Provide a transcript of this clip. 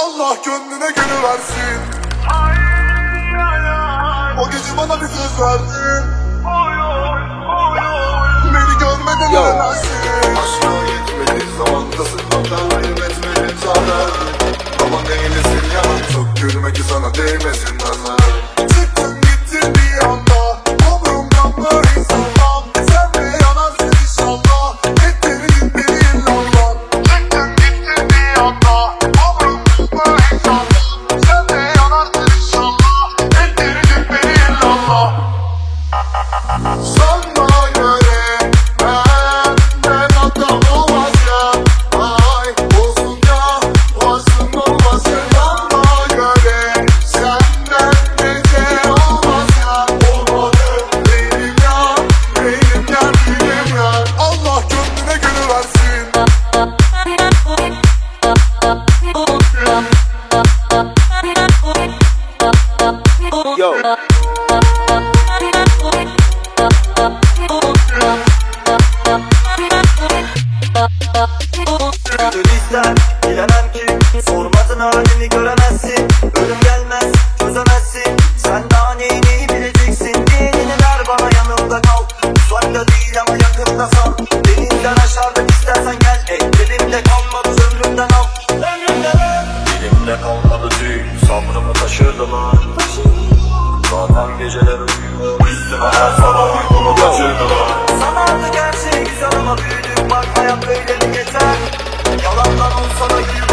Allah gönlüne gönül versin. O gece bana bir söz verdin. Beni görmeden ölemezsin. Aşkına yetmedi zamanda sıkmaktan ayıp etmedi zaten. Ama neylesin yalan çok gülme ki sana değmesin nazar. Çıktın gittin bir anda, umurumdan mı insandan. Sen de yanarsın inşallah, ettirin beni illallah. Çıktın gittin bir anda, umurumdan mı insandan. Sen de yanarsın inşallah, ettirin beni illallah. Sana göre benden hatam olmaz ya. Ay olsun ya, olsun olmaz ya. Bana göre senden nece olmaz ya. Olmadı benim ya, benim ya, benim ya. Allah gönlüne gönül versin. Yo. Gönül ister, bilemem ki. Sormadın halini göremezsin. Ölüm gelmez, çözemezsin. Sen daha neyini bileceksin. Dinini ver bana, yanımda kal. Uzakta değil ama yakında sal. Deninden aşağıdan istersen gel. Elimde kalmadı, ömrümden al. Ömrümden al. Elimde kalmadı değil, sabrımı taşırdılar. Zaten geceler uyuyor, üstüme her sabah uykumu kaçırdılar. Sanardık her şey güzel ama büyüdük, bak hayat böyle mi geçer. Yalandan olsa da gülüyor.